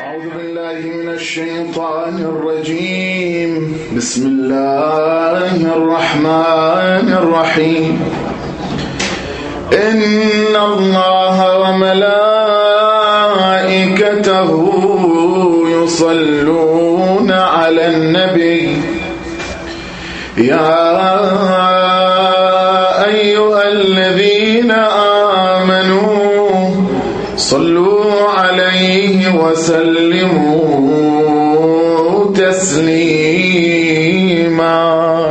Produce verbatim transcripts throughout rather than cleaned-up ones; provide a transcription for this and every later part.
أعوذ بالله من الشيطان الرجيم. بسم الله الرحمن الرحيم. إن الله وملائكته يصلون على النبي يا أيها الذين آمنوا صلوا عليه وسلموا تسليما.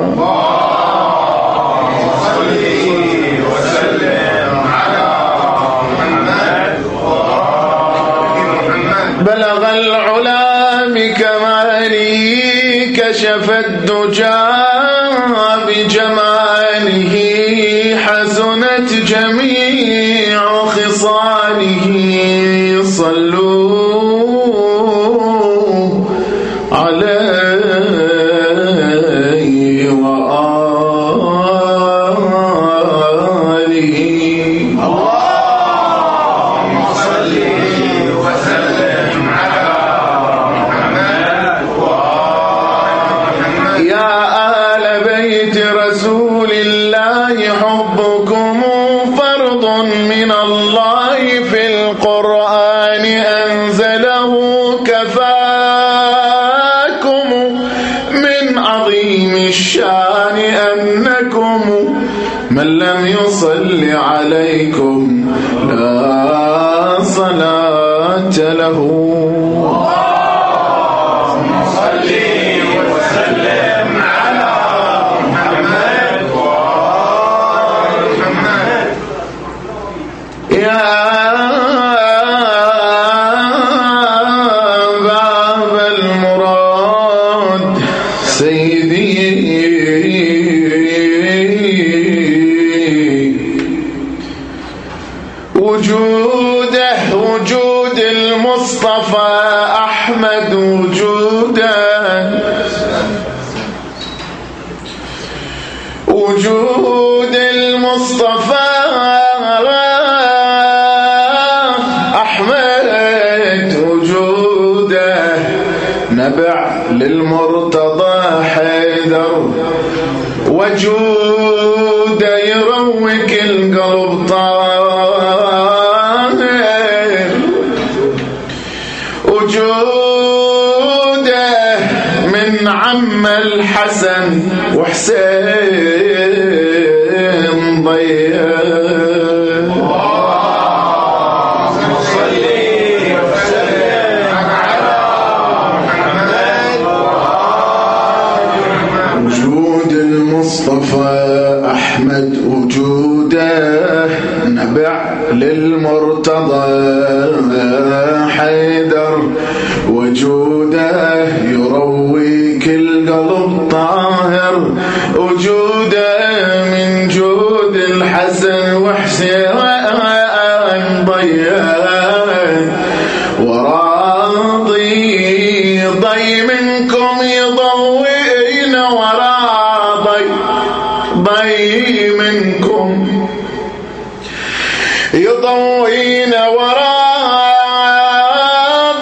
صل وسلم على محمد بلغ العلا بكماله كشف الدجى بجماله حسنت جميع خصاله. صلوا عليه وآله. اللهم صل وسلم على محمد وآل محمد. يا آل بيت رسول الله حبكم فرض من الله في القرآن أنزله كفاكم من عظيم الشان أنكم من لم يصل عليكم لا صلاة له. وجوده وجود المصطفى أحمد وجوده وجود المصطفى أحمد وجوده نبع للمرتضى حيدر وجوده يروك القلب طاهر وجوده من عم الحسن وحسين ضيّر. مصطفى أحمد وجوده نبع للمرتضى حيدر وجوده يرويك القلب طاهر وجوده من جود الحسن وحسين ضيّر وراضي ضي منكم يضوين ورا ضي منكم يضوين وراء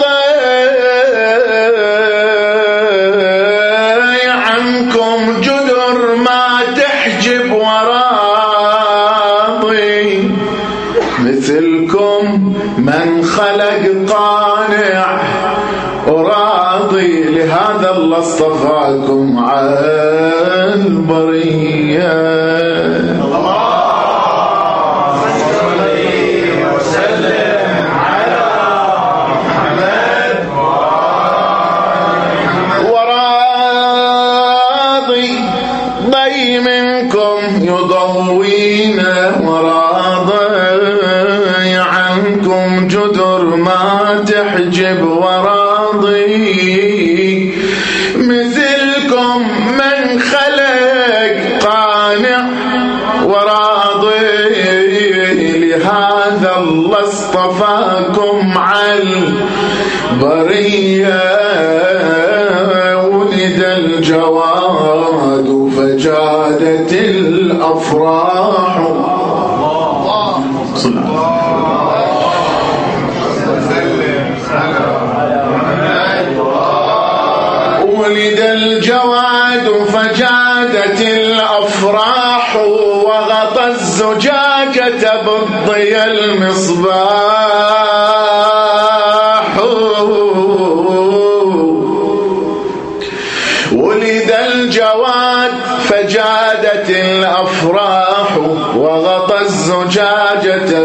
ضي عنكم جدر ما تحجب وراء ضي مثلكم من خلق قانع وراضي لهذا الله اصطفاكم على البرية. يضوين وراضي عنكم جدر ما تحجب وراضي مثلكم من خلق قانع وراضي لهذا الله اصطفاكم على البرية. ولد الجواد فجادت الأفراح. اللهم صل وسلم على فجادت الأفراح وغطى الزجاجة بالضيا المصباح. ولد الجواد فجادت الأفراح وغطى الزجاجة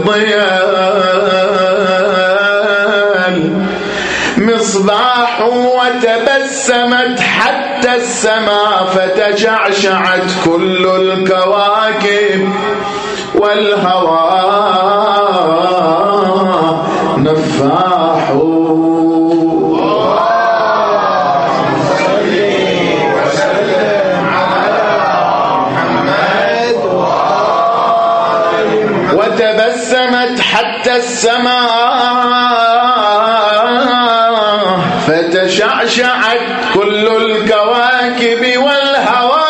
بالضياء مصباح. وتبسمت حتى السماء فتشعشعت كل الكواكب والهوى نفاح. وتبسمت حتى السماء فتشعشعت كل الكواكب والهوى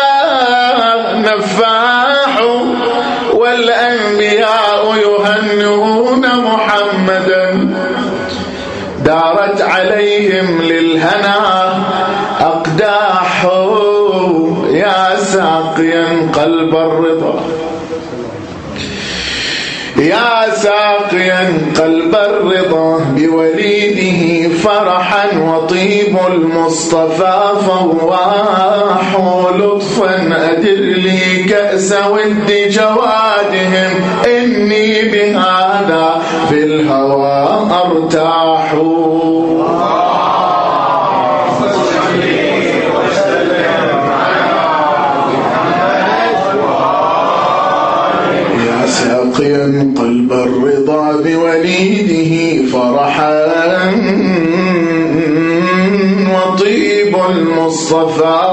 نفاح. والأنبياء يهنئون محمدا دارت عليهم للهنا أقداح. يا ساقيا قلب الرضا يا ساقيا قلب الرضا بوليده فرحا وطيب المصطفى فواح. لطفا أدر لي كأس ود جوادهم إني بهذا في الهوى أرتاح. ساقيا قلب الرضا بوليده فرحا وطيب المصطفى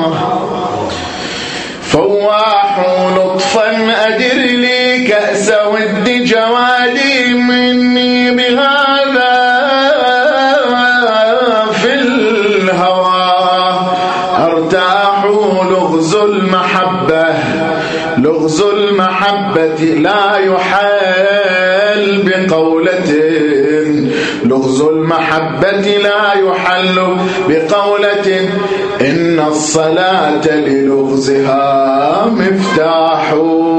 فواح. لطفا أدر لي كأس ود جوادي مني بهذا في الهوى أرتاح. لغز المحبة لغز المحبة لا يحل بقولة لغز المحبة لا يحل بقولة إن الصلاة للغزها مفتاح.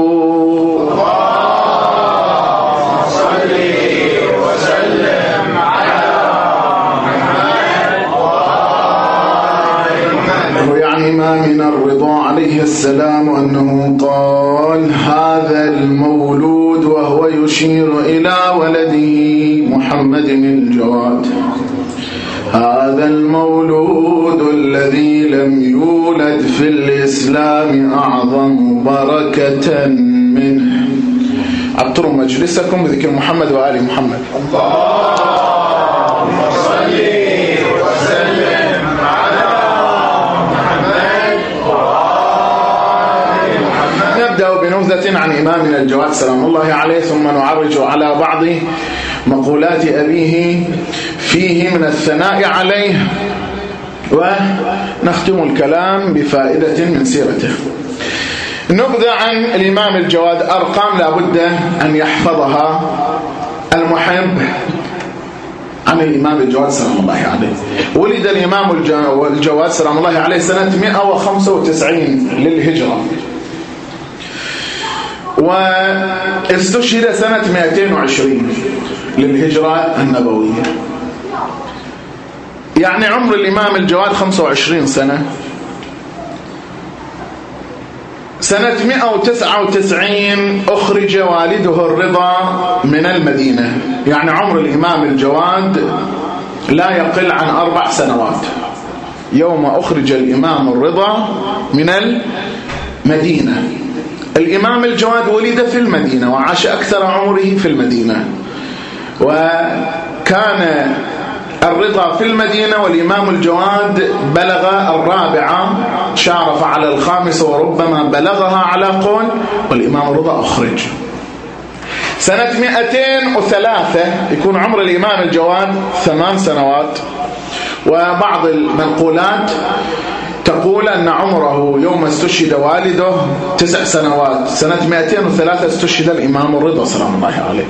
من الرضا عليه السلام أنه قال هذا المولود وهو يشير إلى ولده محمد الجواد هذا المولود الذي لم يولد في الإسلام أعظم بركة منه. أبطروا مجلسكم بذكر محمد وآل محمد. اللهم صل وسلم على محمد وآل محمد. نبدأ بنبذة عن إمامنا الجواد سلام الله عليه، ثم نعرج على بعض مقولات أبيه فيه من الثناء عليه، ونختم الكلام بفائدة من سيرته. نبذة عن الإمام الجواد، أرقام لابد أن يحفظها المحب عن الإمام الجواد سلام الله عليه. ولد الإمام الجواد سلام الله عليه سنة مئة وخمسة وتسعين للهجرة، واستشهد سنة مئتين وعشرين للهجرة النبوية. يعني عمر الإمام الجواد خمسة وعشرين سنة. سنة مئة وتسعة وتسعين أخرج والده الرضا من المدينة، يعني عمر الإمام الجواد لا يقل عن أربع سنوات يوم أخرج الإمام الرضا من المدينة. الإمام الجواد ولد في المدينة وعاش أكثر عمره في المدينة، وكان الرضا في المدينة والإمام الجواد بلغ الرابعة، شارف على الخامسة وربما بلغها على قول، والإمام الرضا أخرج. سنة مئتين وثلاثة يكون عمر الإمام الجواد ثمان سنوات، وبعض المنقولات تقول أن عمره يوم استشهد والده تسع سنوات. سنة مئتين وثلاثة استشهد الإمام الرضا سلام الله عليه.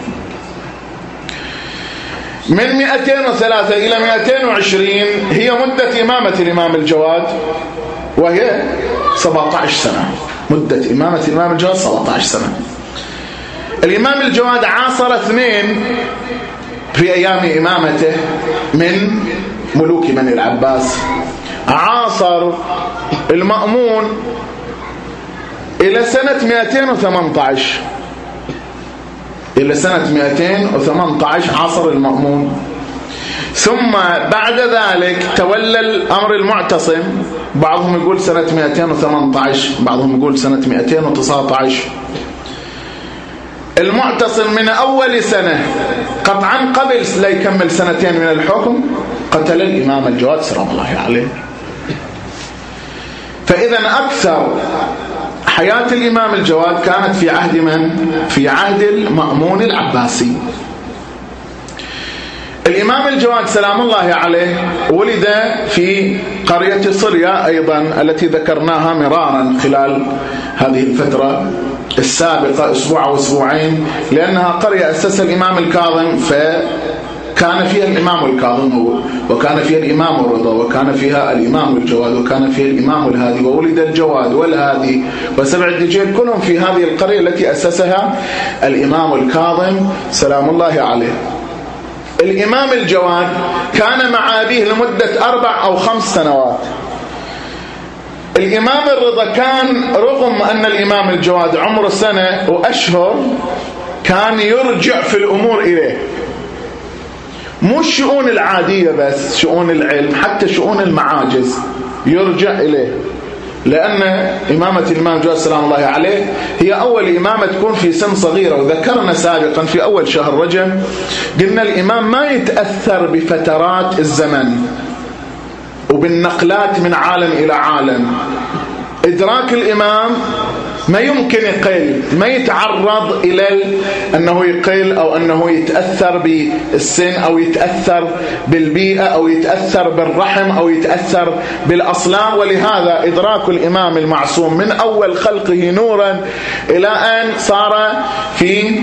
من مئتين وثلاثة إلى مئتين وعشرين هي مدة إمامة الإمام الجواد، وهي سبعة عشر سنة. مدة إمامة الإمام الجواد سبعة عشر سنة. الإمام الجواد عاصر اثنين في أيام إمامته من ملوك بني العباس. عاصر المأمون إلى سنة مئتين وثمانية عشر، إلى سنة مئتين وثمانية عشر عاصر المأمون. ثم بعد ذلك تولى الأمر المعتصم، بعضهم يقول سنة مئتين وثمانية عشر، بعضهم يقول سنة مئتين وتسعة عشر. المعتصم من أول سنة قطعا قبل لا يكمل سنتين من الحكم قتل الإمام الجواد سلام الله عليه. فإذا أكثر حياة الإمام الجواد كانت في عهد من؟ في عهد المأمون العباسي. الإمام الجواد سلام الله عليه ولد في قرية صريا أيضا التي ذكرناها مرارا خلال هذه الفترة السابقة أسبوع أو أسبوعين، لأنها قرية أسسها الإمام الكاظم، فكان فيها الإمام الكاظم وكان فيها الإمام الرضا وكان فيها الإمام الجواد وكان فيها الإمام الهادي، وولد الجواد والهادي وسبع الدجيل كلهم في هذه القرية التي أسسها الإمام الكاظم سلام الله عليه. الإمام الجواد كان مع أبيه لمدة أربع أو خمس سنوات. الإمام الرضا كان رغم أن الإمام الجواد عمره سنة وأشهر كان يرجع في الأمور إليه، مو الشؤون العادية بس، شؤون العلم حتى شؤون المعاجز يرجع إليه، لأن إمامة الإمام الجواد سلام الله عليه هي أول إمامة تكون في سن صغيرة. وذكرنا سابقا في أول شهر رجب قلنا الإمام ما يتأثر بفترات الزمن وبالنقلات من عالم إلى عالم. إدراك الإمام ما يمكن يقل، ما يتعرض إلى أنه يقل أو أنه يتأثر بالسن أو يتأثر بالبيئة أو يتأثر بالرحم أو يتأثر بالأصلاب. ولهذا إدراك الإمام المعصوم من أول خلقه نورا إلى أن صار في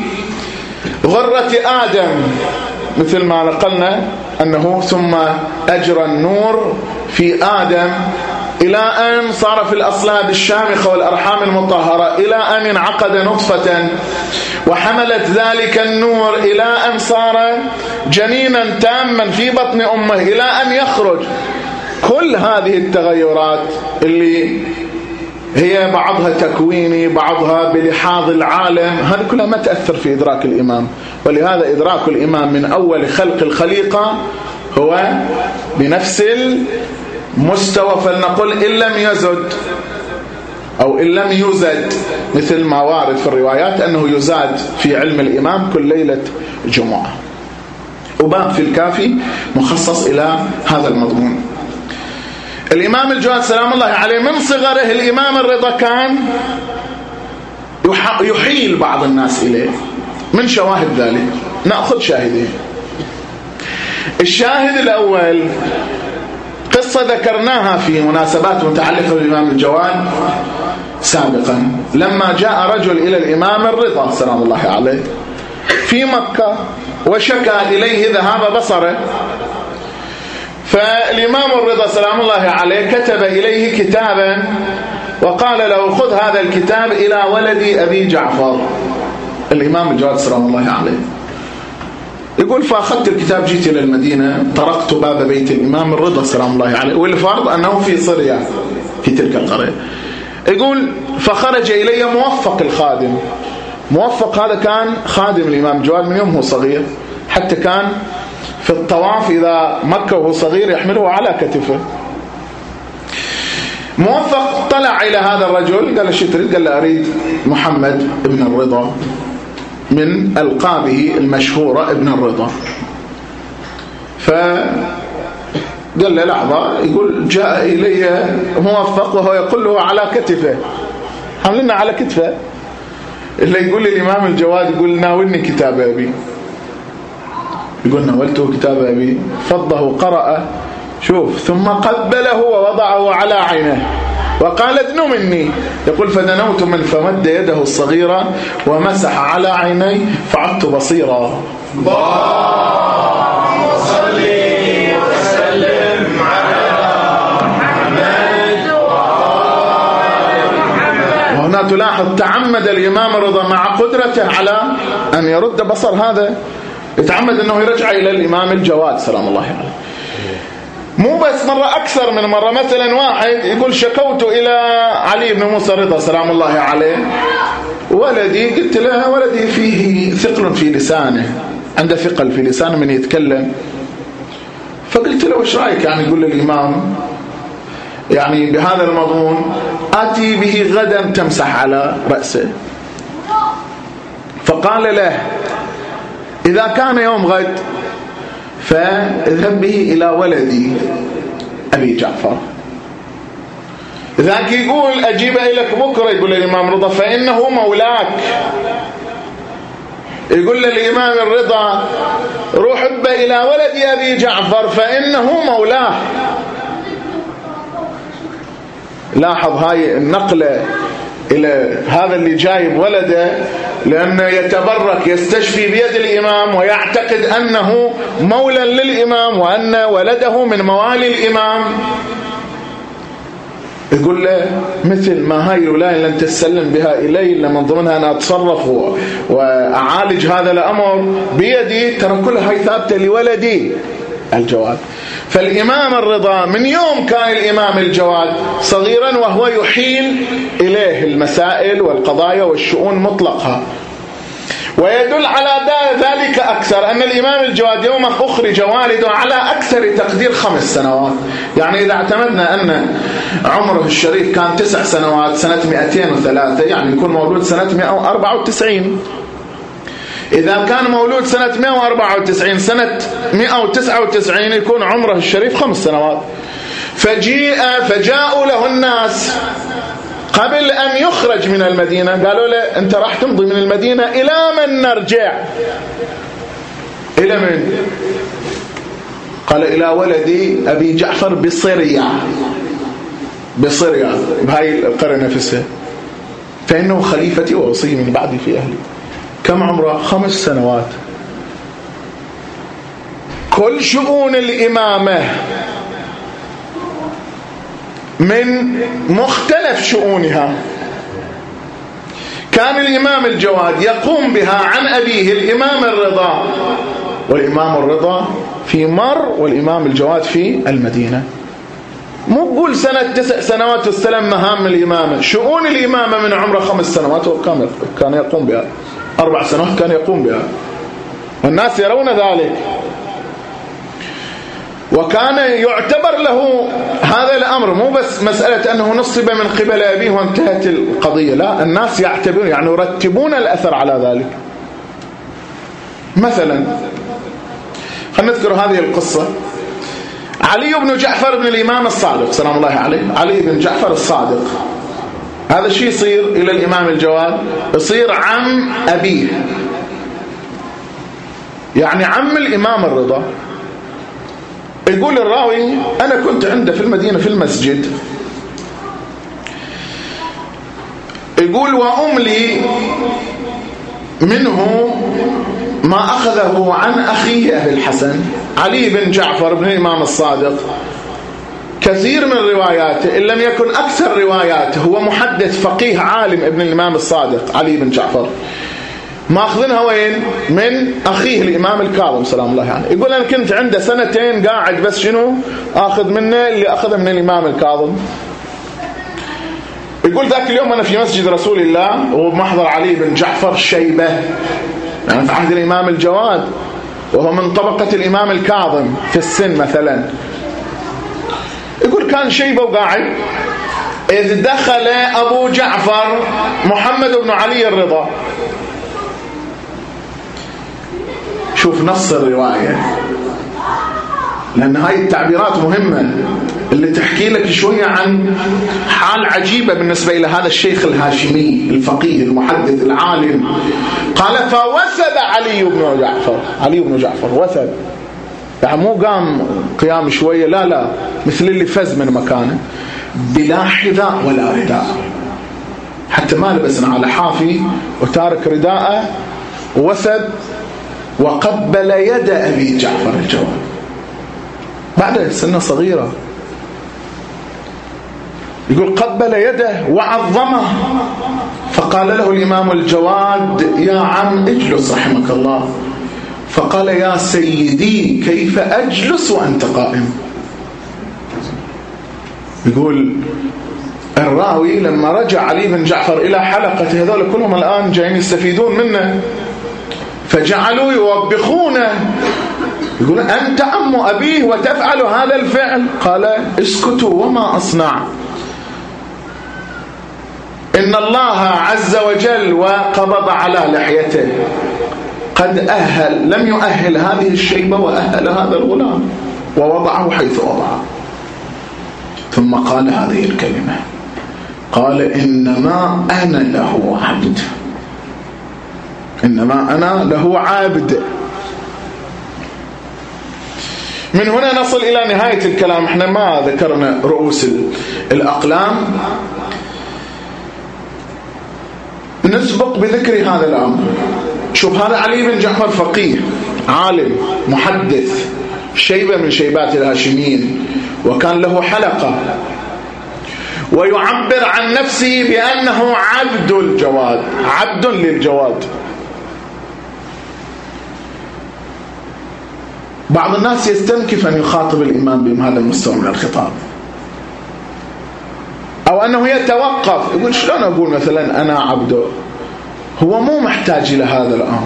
غرة آدم، مثل ما نقلنا أنه ثم أجرى النور في آدم إلى أن صار في الأصلاب الشامخة والأرحام المطهرة، إلى أن انعقد نطفة وحملت ذلك النور إلى أن صار جنينا تاما في بطن أمه إلى أن يخرج. كل هذه التغيرات اللي هي بعضها تكويني بعضها بلحاظ العالم، هذه كلها ما تأثر في إدراك الإمام. ولهذا إدراك الإمام من أول خلق الخليقة هو بنفس المستوى، فلنقل إن لم يزد أو إن لم يزد، مثل ما وارد في الروايات أنه يزاد في علم الإمام كل ليلة جمعة. وباب في الكافي مخصص إلى هذا المضمون. الإمام الجواد سلام الله عليه من صغره الإمام الرضا كان يحيل بعض الناس إليه. من شواهد ذلك نأخذ شاهدين. الشاهد الأول قصة ذكرناها في مناسبات متعلقة بالإمام الجواد سابقا، لما جاء رجل إلى الإمام الرضا سلام الله عليه في مكة وشكى إليه ذهاب بصره، فالإمام الرضا سلام الله عليه كتب إليه كتابا وقال له خذ هذا الكتاب إلى ولدي أبي جعفر. الإمام الجواد سلام الله عليه يقول فأخذت الكتاب جيت إلى المدينة طرقت باب بيت الإمام الرضا سلام الله عليه، والفرض أنه في صريا في تلك القرية. يقول فخرج إلي موفق الخادم. موفق هذا كان خادم الإمام الجواد من يوم هو صغير، حتى كان في الطواف إذا مكة وهو صغير يحمله على كتفه. موفق طلع إلى هذا الرجل قال له شو تريد؟ قال له أريد محمد ابن الرضا، من ألقابه المشهورة ابن الرضا. فقال له لحظة، يقول جاء إلي موفق وهو يقول له على كتفه، حملنا على كتفه. اللي يقول لي الإمام الجواد يقول ناولني كتاب أبي، يقول ناولته كتاب أبي فضه قرأ شوف ثم قبله ووضعه على عينه وقال ادنو مني. يقول فدنوت من فمد يده الصغيرة ومسح على عيني فعدت بصيرا. اللهم صل وسلم على محمد وعلى تلاحظ تعمد الإمام الرضا مع قدرته على أن يرد بصر هذا، يتعمد أنه يرجع إلى الإمام الجواد سلام الله عليه. مو بس مرة، أكثر من مرة. مثلا واحد يقول شكوت إلى علي بن موسى الرضا سلام الله عليه ولدي، قلت له ولدي فيه ثقل في لسانه، عنده ثقل في لسانه من يتكلم. فقلت له وش رأيك يعني يقول للإمام يعني بهذا المضمون آتي به غدا تمسح على رأسه. فقال له إذا كان يوم غد فاذهب به إلى ولدي أبي جعفر. ذاك يقول أجيب إليك بكرة، يقول الإمام رضا فإنه مولاك. يقول للإمام الرضا روح إلى ولد أبي جعفر فإنه مولاه. لاحظ هاي النقلة إلى هذا اللي جايب ولده، لأنه يتبرك يستشفي بيد الإمام ويعتقد أنه مولى للإمام وأن ولده من موالي الإمام. يقول له مثل ما هاي الولاية لن تسلم بها إلي إلا من ضمنها أن أتصرف وأعالج هذا الأمر بيدي، ترى كل هاي ثابتة لولدي الجواد. فالإمام الرضا من يوم كان الإمام الجواد صغيرا وهو يحيل إليه المسائل والقضايا والشؤون مطلقها. ويدل على ذلك أكثر أن الإمام الجواد يوم أخرج والده على أكثر تقدير خمس سنوات. يعني إذا اعتمدنا أن عمره الشريف كان تسع سنوات سنة مئتين وثلاثة، يعني يكون مولود سنة مئة وأربعة وتسعين. إذا كان مولود سنة مئة وأربعة وتسعين سنة مئة وتسعة وتسعين يكون عمره الشريف خمس سنوات. فجيء فجاءوا له الناس قبل أن يخرج من المدينة، قالوا له أنت راح تمضي من المدينة إلى من نرجع؟ إلى من؟ قال إلى ولدي أبي جعفر بصريا، بصريا بهاي القرية نفسها، فإنه خليفتي ووصي من بعدي في أهلي. كم عمره؟ خمس سنوات. كل شؤون الإمامة من مختلف شؤونها كان الإمام الجواد يقوم بها عن أبيه الإمام الرضا، والإمام الرضا في مر والإمام الجواد في المدينة. مو بقول سنة تسع سنوات واستلم مهام الإمامة، شؤون الإمامة من عمره خمس سنوات وكان كان يقوم بها، أربع سنوات كان يقوم بها، والناس يرون ذلك. وكان يعتبر له هذا الأمر مو بس مسألة أنه نصب من قبل أبيه وانتهت القضية، لا، الناس يعتبرون يعني يرتبون الأثر على ذلك. مثلا خلينا نذكر هذه القصة. علي بن جعفر بن الإمام الصادق سلام الله عليه، علي بن جعفر الصادق، هذا الشيء يصير إلى الإمام الجواد، يصير عم أبيه، يعني عم الإمام الرضا. يقول الراوي أنا كنت عنده في المدينة في المسجد، يقول وأملي منه ما أخذه عن أخيه أبي الحسن. علي بن جعفر بن الإمام الصادق كثير من رواياته إن لم يكن أكثر رواياته هو محدث فقيه عالم ابن الإمام الصادق علي بن جعفر، ما أخذنها وين؟ من أخيه الإمام الكاظم سلام الله عليه. يقول أنا كنت عنده سنتين قاعد بس شنو أخذ منه اللي أخذه من الإمام الكاظم. يقول ذاك اليوم أنا في مسجد رسول الله ومحضر علي بن جعفر شيبة، يعني في عهد الإمام الجواد وهو من طبقة الإمام الكاظم في السن مثلا. يقول كان شيبة وقاعد، إذ دخل أبو جعفر محمد بن علي الرضا. شوف نص الرواية، لأن هاي التعبيرات مهمة اللي تحكي لك شوية عن حال عجيبة بالنسبة إلى هذا الشيخ الهاشمي الفقيه المحدث العالم. قال فوثب علي بن جعفر، علي بن جعفر وثب، يعني مو قام قيام شوية، لا لا، مثل اللي فز من مكانه بلا حذاء ولا رداء، حتى ما لبسنا على حافي وتارك رداءه، وثب وقبل يد أبي جعفر الجواد بعد سنة صغيرة. يقول قبل يده وعظمه. فقال له الإمام الجواد يا عم اجلس رحمك الله. فقال يا سيدي كيف أجلس وأنت قائم؟ يقول الراوي لما رجع علي بن جعفر إلى حلقة هذول كلهم الآن جايين يستفيدون منه، فجعلوا يوبخونه، يقول أنت عم أبيه وتفعل هذا الفعل؟ قال اسكتوا وما أصنع، إن الله عز وجل وقبض على لحيته، قد أهل لم يؤهل هذه الشيبة وأهل هذا الغلام ووضعه حيث وضعه. ثم قال هذه الكلمة، قال إنما أنا له عبد، إنما أنا له عبد. من هنا نصل إلى نهاية الكلام. احنا ما ذكرنا رؤوس الأقلام، نسبق بذكر هذا الأمر. شوف هذا علي بن جعفر فقيه عالم محدث شيبة من شيبات الهاشميين، وكان له حلقة، ويعبر عن نفسه بأنه عبد الجواد، عبد للجواد. بعض الناس يستنكف أن يخاطب الإمام بهذا المستوى من الخطاب، أو أنه يتوقف يقول شلون أقول مثلا أنا عبده؟ هو مو محتاج إلى هذا الأمر.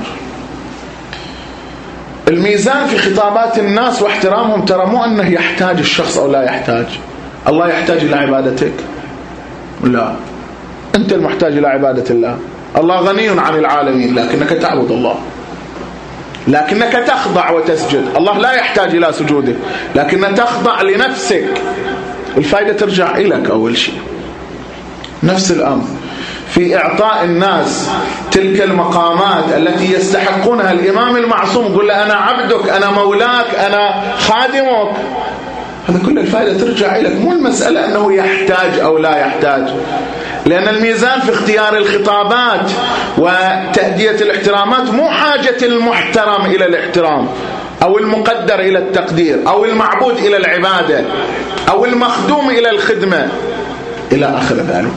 الميزان في خطابات الناس واحترامهم ترى مو أنه يحتاج الشخص أو لا يحتاج. الله يحتاج إلى عبادتك؟ لا، أنت المحتاج إلى عبادة الله. الله غني عن العالمين لكنك تعبد الله، لكنك تخضع وتسجد. الله لا يحتاج إلى سجودك لكن تخضع لنفسك. الفائدة ترجع إليك أول شيء. نفس الأمر في إعطاء الناس تلك المقامات التي يستحقونها. الإمام المعصوم يقول له أنا عبدك، أنا مولاك، أنا خادمك. هذا كل الفائدة ترجع إليك، مو المسألة أنه يحتاج أو لا يحتاج. لأن الميزان في اختيار الخطابات وتأدية الاحترامات مو حاجة المحترم إلى الاحترام، أو المقدر إلى التقدير، أو المعبود إلى العبادة، أو المخدوم إلى الخدمة إلى آخر ذلك.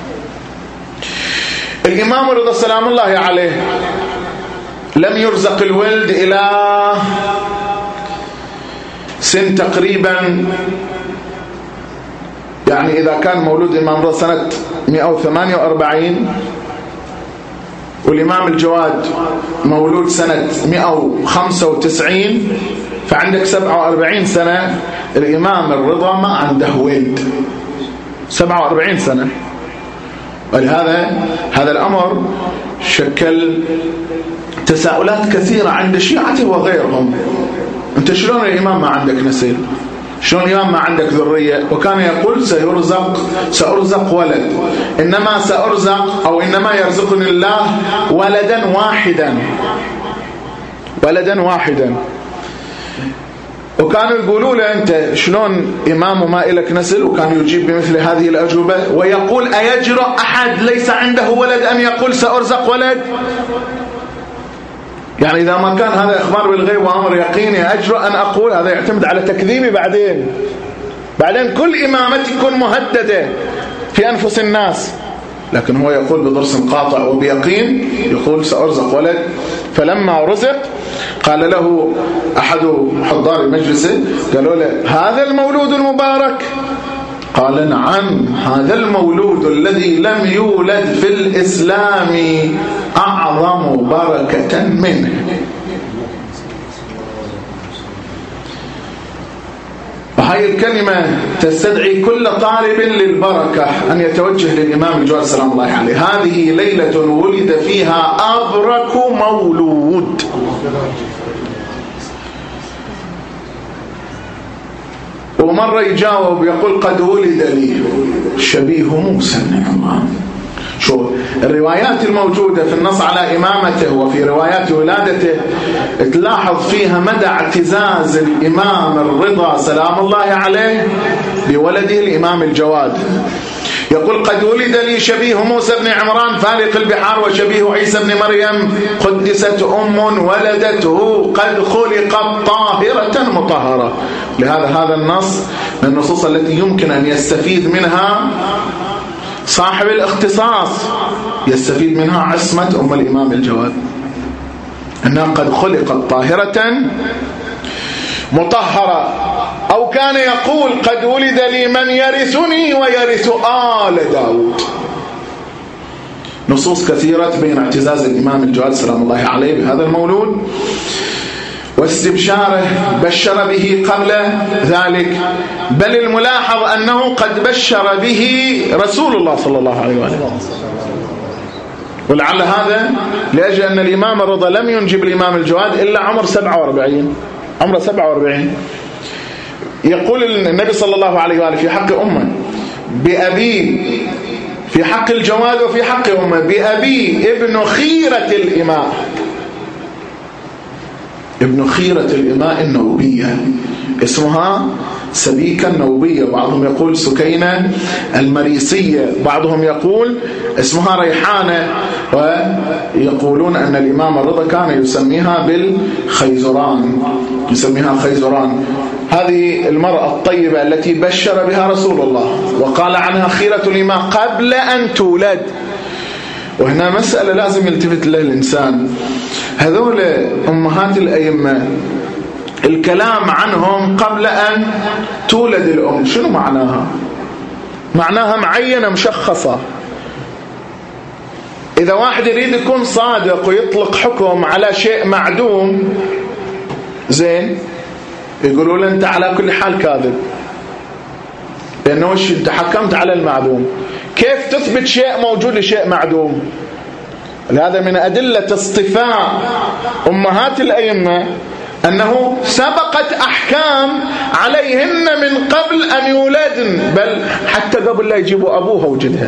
الإمام الرضا سلام الله عليه لم يرزق الولد إلى سن تقريبا، يعني إذا كان مولود الإمام الرضا سنة مئة وثمانية وأربعين والإمام الجواد مولود سنة مئة وخمسة وتسعين، فعندك سبعة وأربعين سنة الإمام الرضا ما عنده ولد، سبعة وأربعين سنة. ولهذا هذا الأمر شكل تساؤلات كثيرة عند شيعته وغيرهم. أنت شلون الإمام ما عندك نسل؟ شلون الإمام ما عندك ذرية؟ وكان يقول سيرزق سأرزق ولد، إنما سأرزق أو إنما يرزقني الله ولدا واحدا، ولدا واحدا. وكانوا يقولوا له أنت شلون إمام ما إلك نسل؟ وكان يجيب بمثل هذه الأجوبة ويقول أيجرؤ أحد ليس عنده ولد أن يقول سأرزق ولد؟ يعني إذا ما كان هذا إخبار بالغيب وأمر يقيني أجرؤ أن أقول؟ هذا يعتمد على تكذيبي بعدين. بعدين كل إمامتي تكون مهددة في أنفس الناس، لكن هو يقول بضرس قاطع وبيقين، يقول سأرزق ولد. فلما رزق قال له أحد حضار مجلسه، قالوا له هذا المولود المبارك؟ قال نعم، هذا المولود الذي لم يولد في الإسلام أعظم بركة منه. وهي الكلمة تستدعي كل طالب للبركة أن يتوجه للإمام الجواد سلام الله عليه. هذه ليلة ولد فيها أبرك مولود. ومرة يجاوب يقول قد ولد لي شبيه موسى بن عمران. شو الروايات الموجودة في النص على إمامته وفي روايات ولادته تلاحظ فيها مدى اعتزاز الإمام الرضا سلام الله عليه بولده الإمام الجواد. يقول قد ولد لي شبيه موسى بن عمران فالق البحار، وشبيه عيسى بن مريم قدست أم ولدته قد خلقت طاهرة مطهرة. لهذا هذا النص من النصوص التي يمكن أن يستفيد منها صاحب الاختصاص، يستفيد منها عصمة أم الإمام الجواد، أنها قد خلقت طاهرة مطهرة. أو كان يقول قد ولد لي من يرثني ويرث آل داود. نصوص كثيرة تبين اعتزاز الإمام الجواد سلام الله عليه بهذا المولود واستبشاره، بشر به قبل ذلك، بل الملاحظ أنه قد بشر به رسول الله صلى الله عليه وآله. ولعل هذا لأجل أن الإمام الرضا لم ينجب الإمام الجواد إلا عمر سبعة وأربعين، عمر سبعة وأربعين. يقول النبي صلى الله عليه وآله في حق أمه بأبي، في حق الجواد وفي حق أمه، بأبي ابن خيرة الإماء، ابن خيرة الإماء النوبية، اسمها سبيكة النوبية، بعضهم يقول سكينة المريسية، بعضهم يقول اسمها ريحانة، ويقولون أن الإمام الرضا كان يسميها بالخيزران، يسميها خيزران. هذه المرأة الطيبة التي بشر بها رسول الله وقال عنها خيرة الإماء قبل أن تولد. وهنا مسألة لازم يلتفت لها الإنسان، هذول أمهات الأئمة الكلام عنهم قبل أن تولد الأم شنو معناها؟ معناها معينة مشخصة. إذا واحد يريد يكون صادق ويطلق حكم على شيء معدوم زين، يقولوا له أنت على كل حال كاذب، لأنه وش أنت حكمت على المعدوم. كيف تثبت شيء موجود لشيء معدوم؟ هذا من أدلة اصطفاء أمهات الأئمة أنه سبقت أحكام عليهن من قبل أن يولدن، بل حتى قبل لا يجيبوا أبوها وجدها.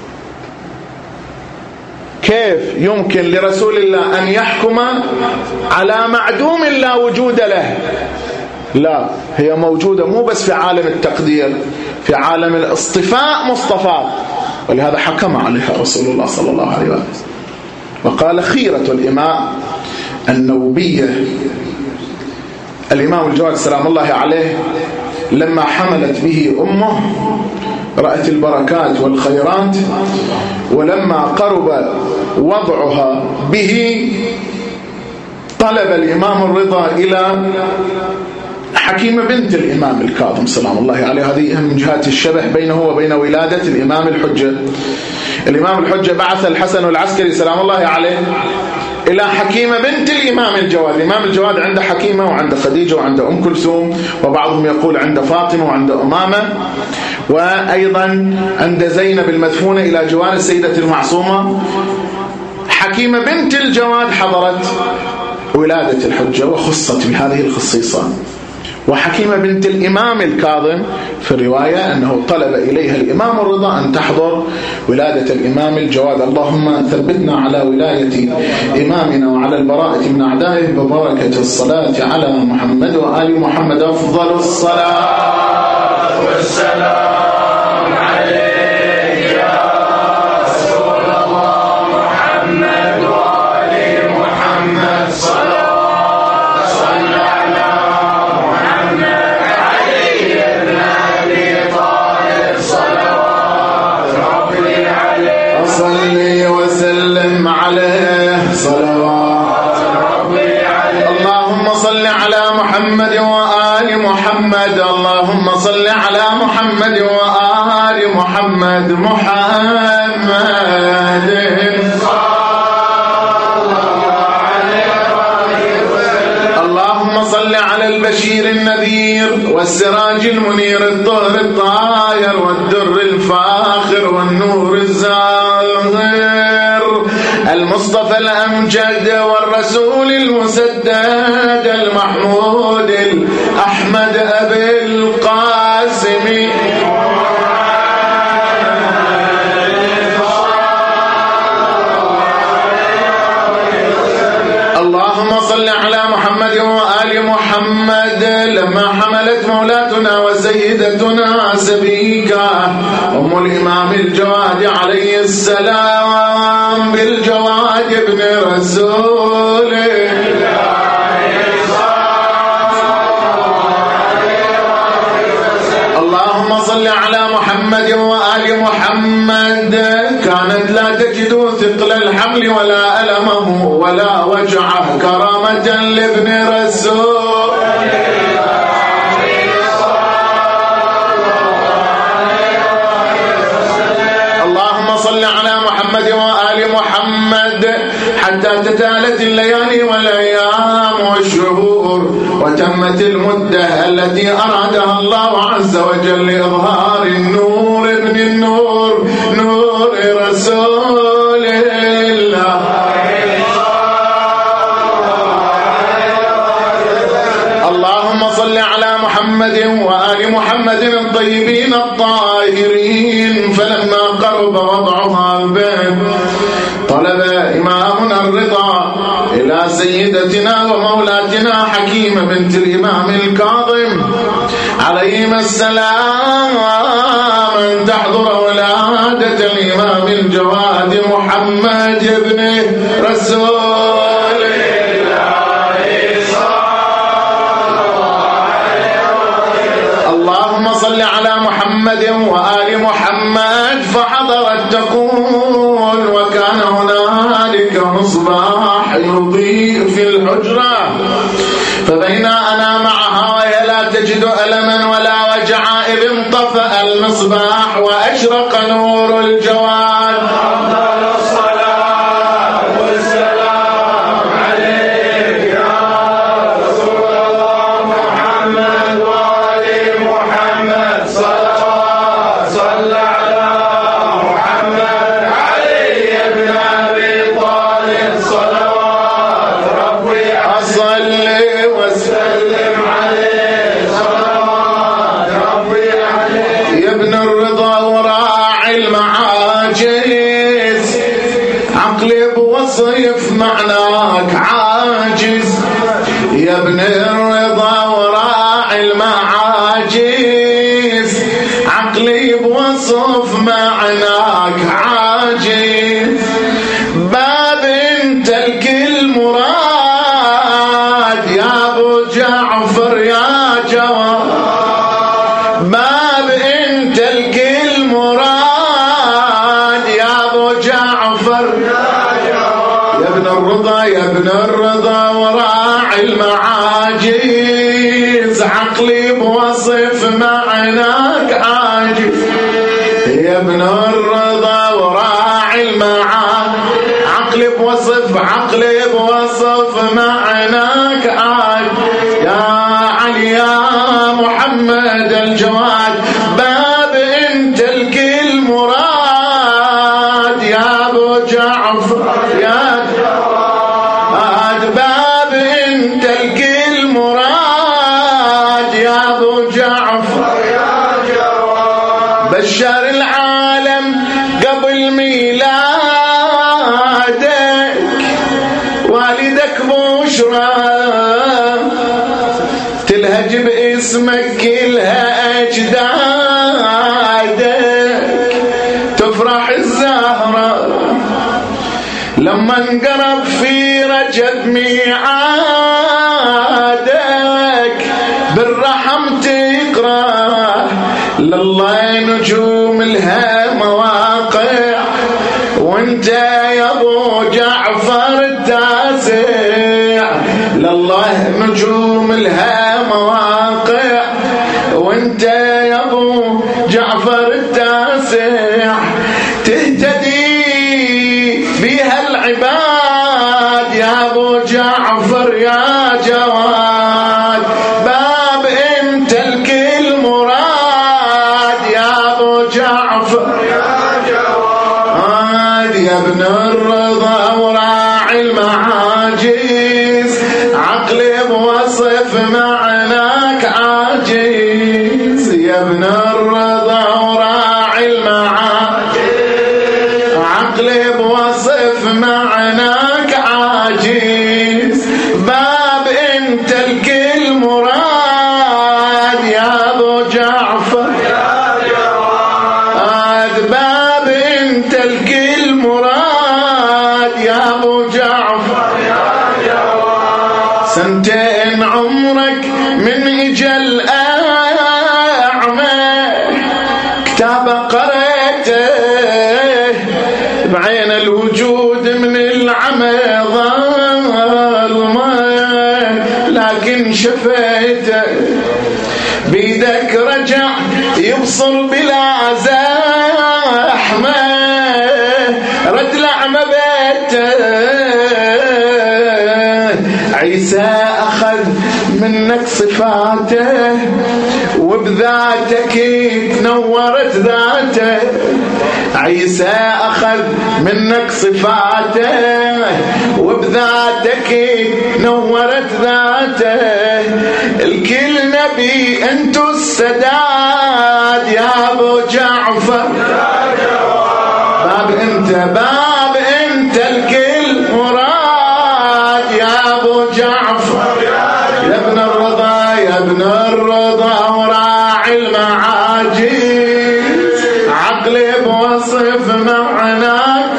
كيف يمكن لرسول الله أن يحكم على معدوم لا وجود له؟ لا، هي موجودة مو بس في عالم التقدير، في عالم الاصطفاء مصطفى، ولهذا حكم عليها رسول الله صلى الله عليه وسلم وقال خيرة الإماء النوبية. الإمام الجواد سلام الله عليه لما حملت به أمه رأت البركات والخيرات، ولما قرب وضعها به طلب الإمام الرضا إلى حكيمة بنت الإمام الكاظم سلام الله عليه. هذه من جهات الشبه بينه وبين ولادة الإمام الحجة. الإمام الحجة بعث الحسن العسكري سلام الله عليه إلى حكيمة بنت الإمام الجواد. الإمام الجواد عنده حكيمة وعنده خديجة وعنده أم كلثوم، وبعضهم يقول عنده فاطمة وعنده أمامة، وأيضا عند زينب المدفونة إلى جوار السيدة المعصومة. حكيمة بنت الجواد حضرت ولادة الحجة وخصت بهذه الخصيصة. وحكيمة بنت الإمام الكاظم في الرواية أنه طلب إليها الإمام الرضا أن تحضر ولادة الإمام الجواد. اللهم ثبتنا على ولاية إمامنا وعلى البراءة من أعدائه ببركة الصلاة على محمد وآل محمد. أفضل الصلاة والسلام عليك يا رسول الله محمد وآل محمد. صلاة صلي وسلم عليه صلوات ربي عليه. اللهم صل على محمد وآل محمد. اللهم صل على محمد وآل محمد. محمد اللهم صل على البشير النذير والسراج المنير الطهر الطاهر والدر الفاخر والنور الزاهر المصطفى الأمجد والرسول المسدد المحمود الأحمد أبي القاسم. اللهم صل على محمد وآل محمد. لما حملت مولاتنا وسيدتنا سبيكة أم الإمام الجواد عليه السلام بالجواد ابن رسول الله تجد ثقل الحمل ولا ألمه ولا وجعه كرامة لابن رسول. اللهم صل على محمد وآل محمد حتى تتالت الليالي والأيام والشهور وتمت المدة التي أرادها الله عز وجل لإظهار النور ابن النور نور رسول الله. اللهم صل على محمد وآل محمد الطيبين الطاهرين. فلما قرب وضعها به طلب إمامنا الرضا إلى سيدتنا ومولاتنا حكيمة بنت الإمام الكاظم عليهما السلام أن تحضر ولادة الإمام الجواد محمد بن رسول الله. اللهم صل على محمد وآل محمد. فحضرت تقول وكان هنالك مصباح يضيء في الحجرة فبين أنا معها وهي لا تجد ألما ولا وجعا إذ انطفأ المصباح وأشرق نور الجواد. أفضل الصلاة والسلام عليك يا رسول الله محمد وآل محمد. صلوات صلى على محمد علي بن أبي طالب. صلوات ربي أصلي وسلم عليه. صلوات ربي عليه. يا ابن الرضا وراعي المعاجز عقلي بوصف معناك عاجز. يا ابن الرضا وراعي المعاجز عقلي بوصف معناك عاجز. باب انت الكل مراد يا ابو جعفر يا جواد. باب انت الكل مراد يا ابو جعفر يا ابن الرضا. يا ابن الرضا وراعي المعاجز عقلي بوصف معناك عاجز. يا ابن الرضا وراعي المعاجز عقلي بوصف عقلي بوصف معناك عاجز. يا علي يا محمد الجواد باب انت الكل مراد يا ابو جعفر يا جواد. باب انت الكل مراد يا ابو جعفر يا جواد. بشر العالم قبل ميلادك والدك بشرى تلهج باسمك كلها أجدادك. تفرح الزهرة لما انقرب في رجب ميعادك بالرحم تقرأ لله نجوم لها مواقع وانت يا ابو جعفر التاسع. لله نجوم لها مواقع وانت يا ابو جعفر التاسع. تهتدي بها العباد يا ابو جعفر يا جواد. باب انت الكل مراد يا ابو جعفر يا جواد. يا ابن الرضا وراعي المعاجز عقلي بوصف معناك عاجز. يا ابن الرضا وراعي المعاجز عقلي بوصف معناك عاجز. باب انت الكل مراد يا ابو جعفر يا جواد. باب انت الكل مراد يا ابو جعفر يا جواد. سنتين عمرك من اجل اعمى كتاب قريته بعين الوجود من العمى ظلمة، لكن شفيته بيدك رجع يبصر بلا زحمة، رد الأعمى بيته. عيسى أخذ منك صفاته وبذاتك تنورت ذاته. عيسى أخذ منك صفاته وبذاتك نورت ذاته. الكل نبي انتو السداد يا ابو جعفر، باب انت باب انت الكل مراد يا ابو جعفر، يا ابن الرضا يا ابن الرضا وراعي المعاجيز، عقلي بوصف معناك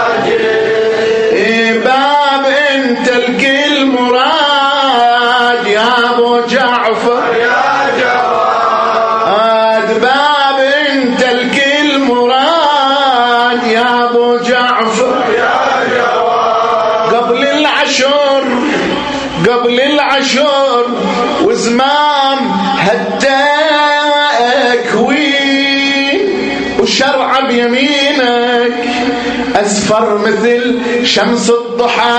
عاجز، باب انت الكل مراد يا ابو جعفر يا جواد، باب انت الكل مراد يا ابو جعفر يا جواد. قبل العشر قبل العشر وزمام هداك وين، والشرع بيمينك أسفر مثل شمس الضحى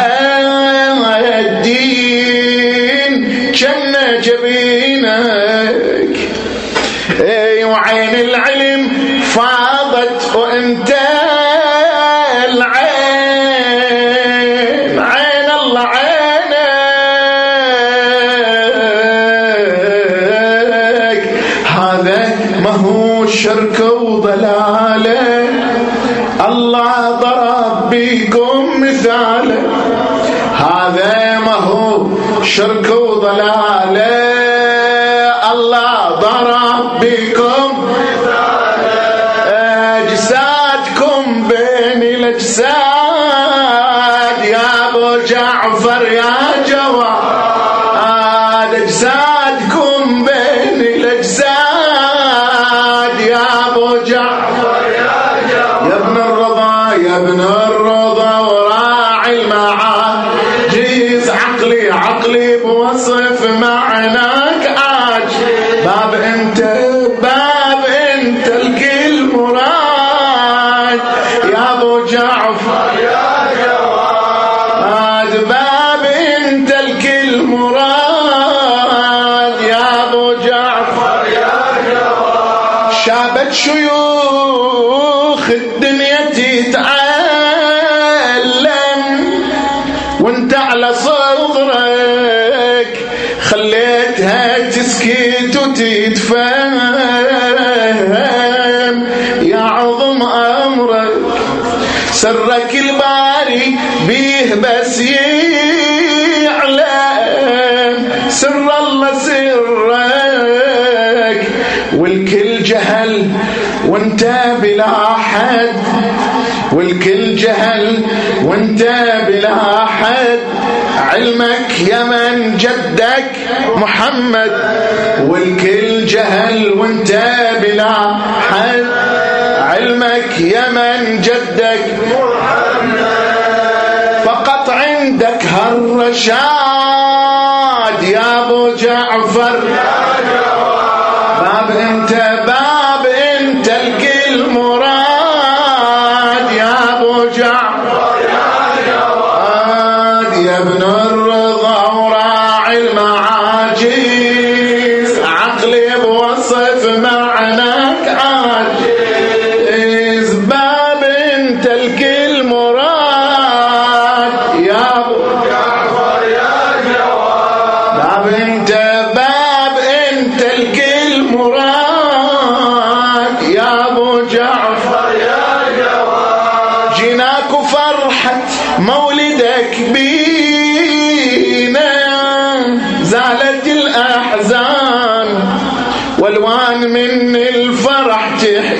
الدين جنة جبينك. اي وعين العلم فاضت وانت العين، عين الله عينك. هذا ما هو شرك وضلاله، الله ضرب بيكم مثاله. هذا ما هو شرك وضلاله، الله ضرب بيكم مثاله. أجسادكم بين الأجساد يا أبو جعفر يا جواد، أجسادكم بين الأجساد يا أبو جعفر يا جواد، يا ابن الرضا يا ابن الرضا وراعي المعاجيز، عقلي عقلي بوصف معناك عاجز، باب انت باب انت الكل مراد يا ابو جعفر يا جواد، باب انت الكل مراد يا ابو جعفر يا جواد. شابت شيوخ الدنيا تتعلم وانت على صغرك خليتها تسكت وتتفهم، يا عظم أمرك سرك الباري بيه بس يعلم، سر الله سرك والكل جهل وانت بلا حد، والكل جهل وانت بلا حد. علمك يا من جدك محمد، والكل جهل وانت بلا حد. علمك يا من جدك محمد، فقط عندك هالرشاد يا ابو جعفر يا جواد، باب انت باب انت الكل مراد يا ابو جعفر يا جواد، يا ابن الرضا وراعي المعاجيز، عقلي بوصف معناك عاجز، باب انت الكل مراد يا ابو جعفر يا جواد، باب انت باب انت الكل مراد يا ابو جعفر يا جواد. جيناك وفرحة مولدك بينا، زالت الأحزان والوان من الفرح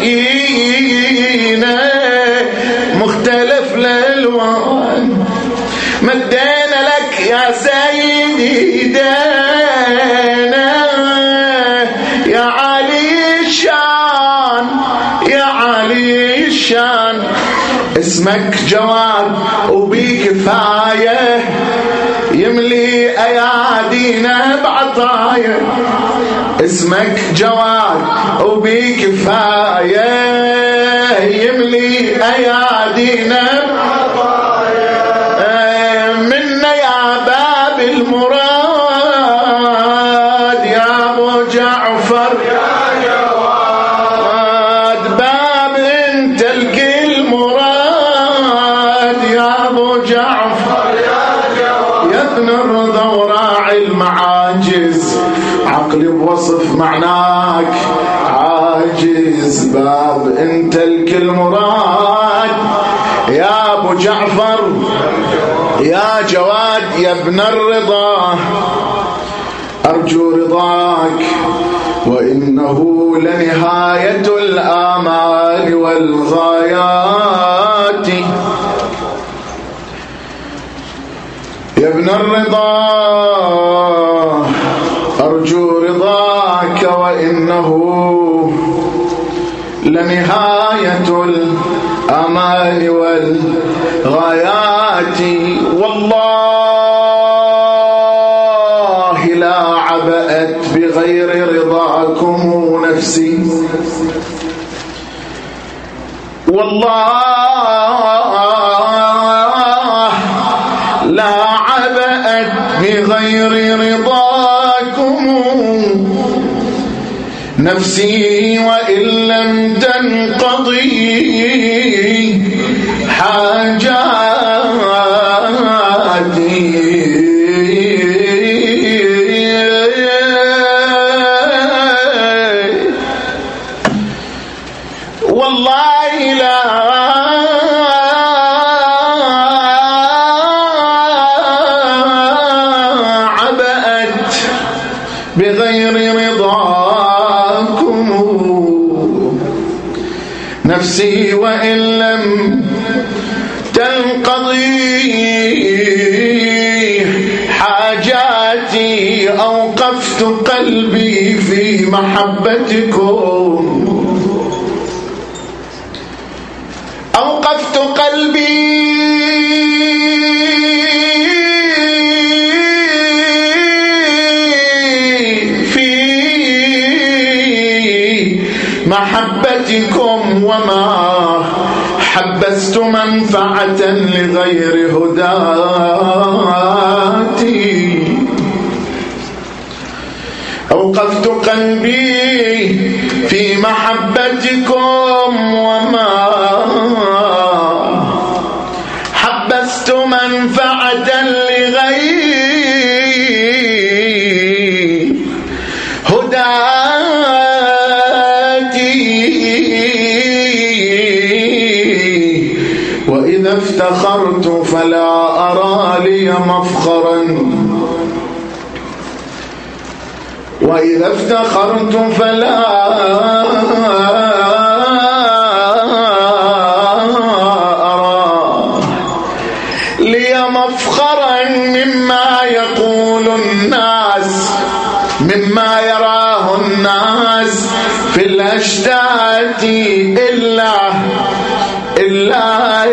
تحيينا، مختلف الألوان مدينا لك يا سيدي دينا، يا علي الشان يا علي الشان. اسمك جواد وبكفاية يملي أيادينا بعطايا. اسمك جواد وبكفاية يملي أيادينا بعطايا. منا يا باب المراد يا أبو جعفر يا جواد، باب انت الكل مراد يا أبو جعفر يا جواد. يا ابن الرضا وراعي المعاجز، عقلي بوصف معناك عاجز، باب انت الكل مراد يا أبو جعفر يا جواد. يا ابن الرضا أرجو رضاك وإنه لنهاية الآمال والغايات. يا ابن الرضا أرجو رضاك وإنه لنهاية الآمال والغايات. والله لا عبأت بغير رضاكم نفسي، والله لا عبأت بغير رضاكم نفسي، وإن لم تنقضي حاجاتي. والله لا عبأت بغير رضاكم نفسي، وإن لم تنقضي حاجاتي. أوقفت قلبي في محبتكم، أوقفت قلبي في محبتكم، وما حبست منفعة لغير هداتي. أوقفت قلبي في محبتكم، وما حبست منفعة لغير هداتي. وإذا افتخرت فلا أرى لي مفخرا، وإذا افتخرت فلا أرى لي مفخرا مما يقول الناس، مما يراه الناس في الأشتات، إلا إلا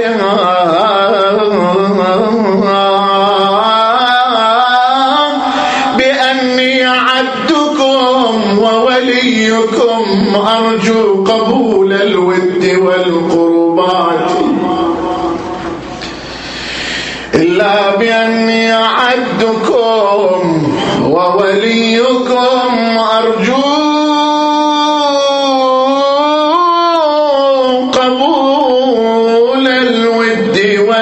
بأني عبدكم ووليكم أرجو قبول الود والقربات، إلا بأني عبدكم ووليكم أرجو قبول الود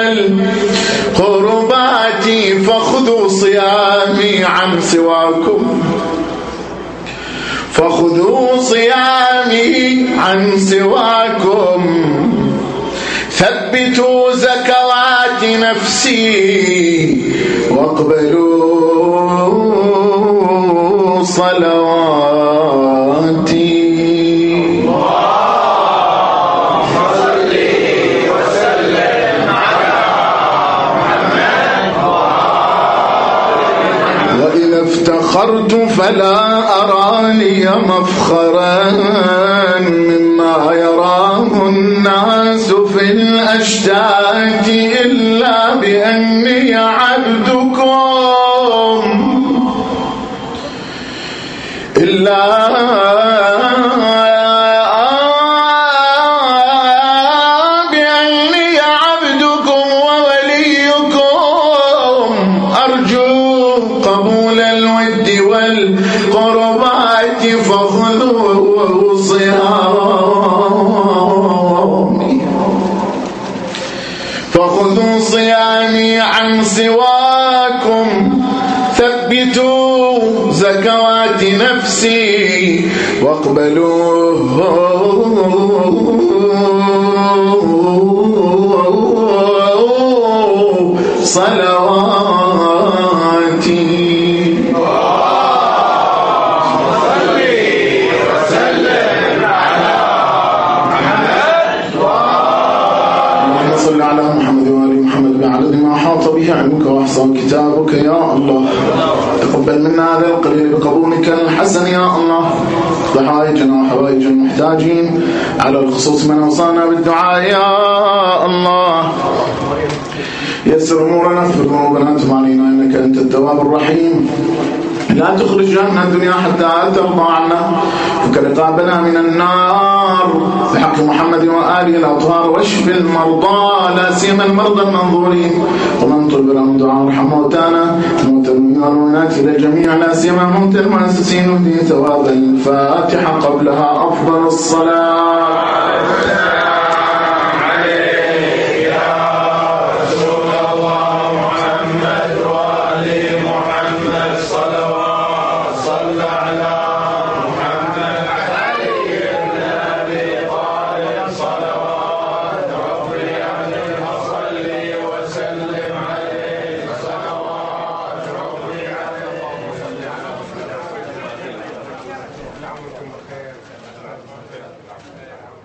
والقربات. فخذوا صيامي عن سواكم، فخذوا صيامي عن سواكم، ثبتوا زكوات نفسي واقبلوا صلواتي. وإذا افتخرت فلا أرى لي مفخرا مما يراه الناس في الأشياء، أشتاكي إلا بأني عبدكم إلا بأني عبدكم ووليكم أرجو قبول الود والقربات فخذوا صيامي فخذوا صيامي عن سواكم ثبتوا زكوات نفسي واقبلوا صلواتي. صل على محمد وآل محمد بعدد ما أحاط به علمك وأحصى كتابك يا الله. تقبل منا هذا القليل بقبولك الحسن يا الله. حوائجنا وحوائج المحتاجين على الخصوص من أوصانا بالدعاء يا الله. يسر أمورنا اغفر ذنوبنا تب علينا إنك أنت التواب الرحيم. لا تخرجنا من الدنيا حتى ترضى عنا فك رقابنا من النار بحق محمد وآله الأطهار واشف المرضى لا سيما المرضى المنظورين ومن طلب لهم دعاء ارحم موتانا موتى المؤمنين والمؤمنات إلى جميع لا سيما موتى المؤسسين وفي ثواب الفاتحة قبلها أفضل الصلاة. خير.